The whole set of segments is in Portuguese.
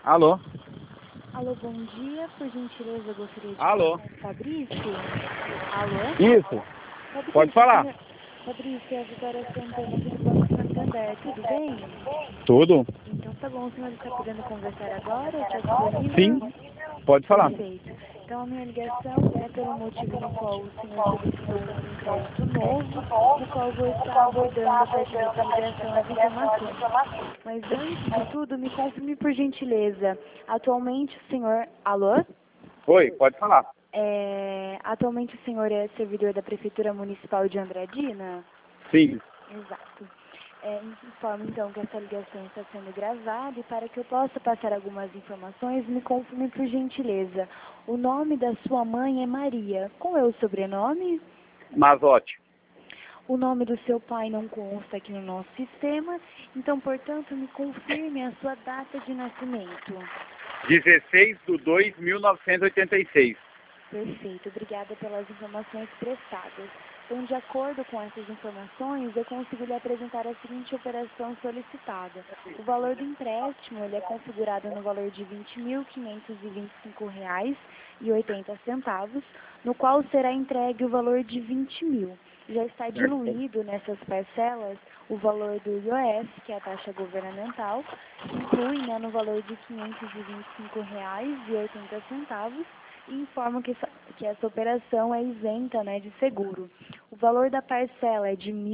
Alô? Alô, bom dia. Por gentileza, eu gostaria de Alô? falar com o Fabrício. Alô? Isso. Fabrício, Pode falar. Fabrício, é a Vitória Santana aqui do Banco Santander. Tudo bem? Tudo? Então tá bom. O senhor está podendo conversar agora? Está disponível? Sim. Pode falar. Perfeito. Então a minha ligação é pelo motivo no qual o senhor solicitou um crédito novo, no qual eu vou estar abordando a partir dessa ligação as informações. Mas antes de tudo, me confirme por gentileza. Atualmente o senhor... Alô? Oi, pode falar. Atualmente o senhor é servidor da Prefeitura Municipal de Andradina? Sim. Exato. Informo então que essa ligação está sendo gravada e para que eu possa passar algumas informações, me confirme por gentileza. O nome da sua mãe é Maria. Qual é o sobrenome? Mazotti. O nome do seu pai não consta aqui no nosso sistema, então, portanto, me confirme a sua data de nascimento. 16/2/1986. Perfeito, obrigada pelas informações prestadas. Então, de acordo com essas informações, eu consigo lhe apresentar a seguinte operação solicitada. O valor do empréstimo ele é configurado no valor de R$ 20.525,80, no qual será entregue o valor de 20 mil. Já está diluído nessas parcelas o valor do IOF, que é a taxa governamental, que inclui no valor de R$ 525,80, e informo que essa operação é isenta de seguro. O valor da parcela é de R$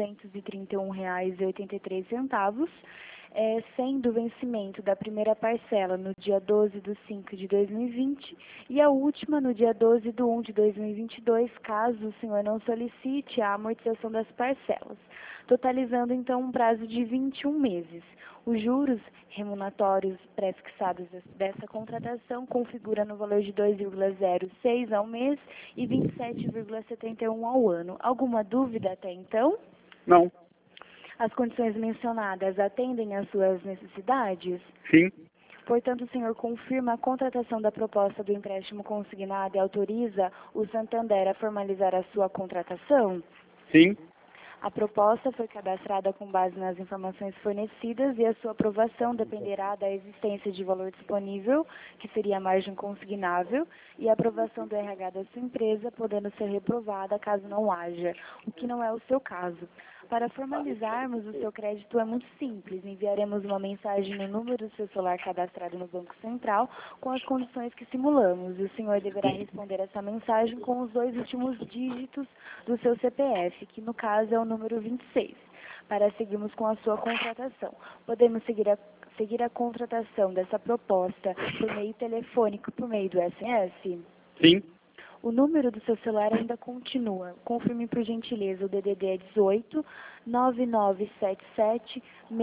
1.231,83, sendo o vencimento da primeira parcela no dia 12/5 de 2020 e a última no dia 12/1 de 2022, caso o senhor não solicite a amortização das parcelas, totalizando então um prazo de 21 meses. Os juros remuneratórios pré-fixados dessa contratação configura no valor de 2,06 ao mês e 27,71 ao ano. Alguma dúvida até então? Não. As condições mencionadas atendem às suas necessidades? Sim. Portanto, o senhor confirma a contratação da proposta do empréstimo consignado e autoriza o Santander a formalizar a sua contratação? Sim. A proposta foi cadastrada com base nas informações fornecidas e a sua aprovação dependerá da existência de valor disponível, que seria a margem consignável, e a aprovação do RH da sua empresa, podendo ser reprovada caso não haja, o que não é o seu caso. Para formalizarmos o seu crédito é muito simples. Enviaremos uma mensagem no número do seu celular cadastrado no Banco Central com as condições que simulamos. E o senhor deverá responder essa mensagem com os 2 últimos dígitos do seu CPF, que no caso é o número 26, para seguirmos com a sua contratação. Podemos seguir a contratação dessa proposta por meio telefônico, por meio do SMS? Sim. O número do seu celular ainda continua. Confirme por gentileza, o DDD é 18 9977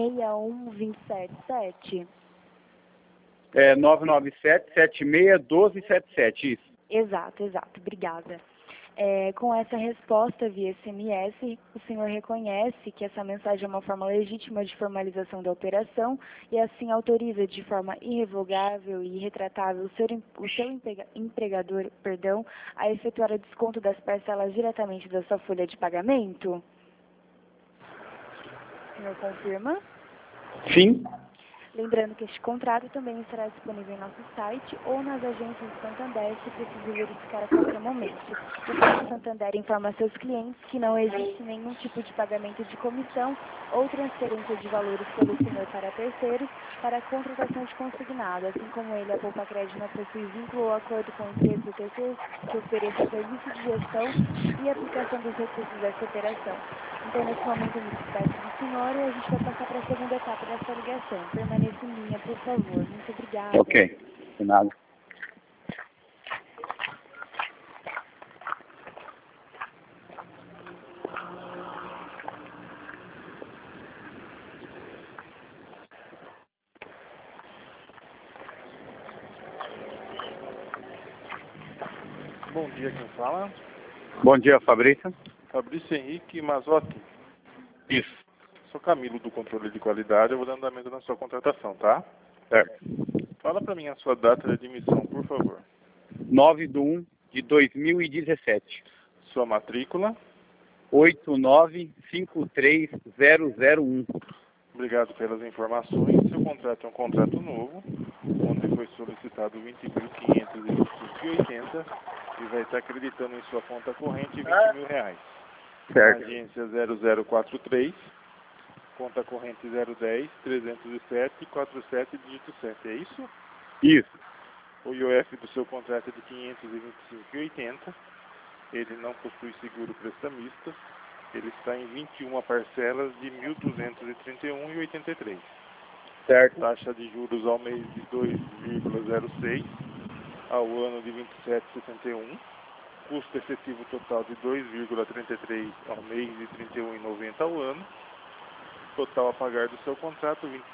61277. 997-76-1277, isso. Exato, obrigada. Com essa resposta via SMS, o senhor reconhece que essa mensagem é uma forma legítima de formalização da operação e assim autoriza de forma irrevogável e irretratável o seu empregador, a efetuar o desconto das parcelas diretamente da sua folha de pagamento? O senhor confirma? Sim. Lembrando que este contrato também estará disponível em nosso site ou nas agências do Santander, se preciso verificar a qualquer momento. O Banco Santander informa a seus clientes que não existe nenhum tipo de pagamento de comissão ou transferência de valores pelo senhor para terceiros para a contratação de consignado, assim como ele, a Poupa Crédito, não possui vínculo ou acordo com empresa ou terceiro que ofereça serviço de gestão e aplicação dos recursos dessa operação. Então, nesse momento, eu me despeço do senhor e a gente vai passar para a segunda etapa dessa ligação. Permaneça em linha, por favor. Muito obrigada. Ok. De nada. Bom dia, quem fala? Bom dia, Fabrício. Fabrício Henrique Mazotti. Isso. Sou Camilo do controle de qualidade, eu vou dando andamento na sua contratação, tá? Certo. Fala para mim a sua data de admissão, por favor. 9/1/2017. Sua matrícula. 8953001. Obrigado pelas informações. Seu contrato é um contrato novo, 20.525,80 e vai estar acreditando em sua conta corrente R$ 20.000. Certo. Agência 0043, conta corrente 010-307-47, dígito 7, é isso? Isso. O IOF do seu contrato é de 525,80. Ele não possui seguro prestamista. Ele está em 21 parcelas de 1.231,83. Certo. Taxa de juros ao mês de 2,06, ao ano de 27,61. Custo efetivo total de 2,33 ao mês e 31,90 ao ano. Total a pagar do seu contrato R$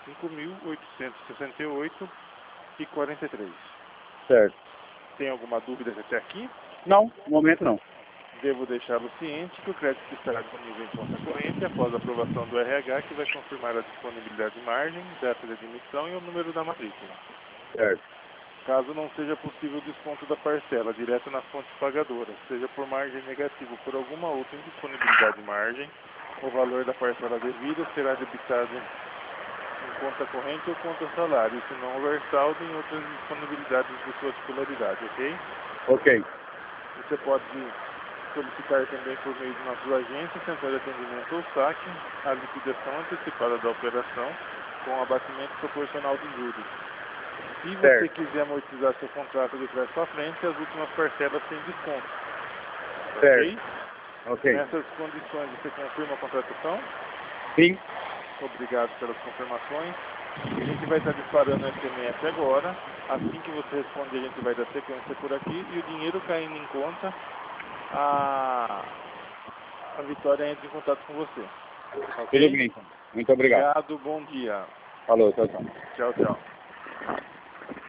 25.868,43. Certo. Tem alguma dúvida até aqui? Não, no momento não. Devo deixá-lo ciente que o crédito estará disponível em conta corrente após a aprovação do RH, que vai confirmar a disponibilidade de margem, data de admissão e o número da matrícula. Certo. Caso não seja possível o desconto da parcela direto na fonte pagadora, seja por margem negativa ou por alguma outra indisponibilidade de margem, o valor da parcela devida será debitado em conta corrente ou conta salário, se não houver saldo em outras disponibilidades de sua titularidade, ok? Ok. Você pode solicitar também por meio de nossas agências, central de atendimento ou saque, a liquidação antecipada da operação com abatimento proporcional dos juros. Se você Certo. quiser amortizar seu contrato de trás para frente, as últimas parcelas têm desconto. Certo. Ok? Ok. Nessas condições, você confirma a contratação? Sim. Obrigado pelas confirmações. A gente vai estar disparando o SMS agora. Assim que você responder, a gente vai dar sequência por aqui e o dinheiro caindo em conta, a Vitória entra em contato com você. Tudo Ok? bem, então. Muito obrigado. Obrigado, bom dia. Falou, tchau, tchau. Tchau, tchau.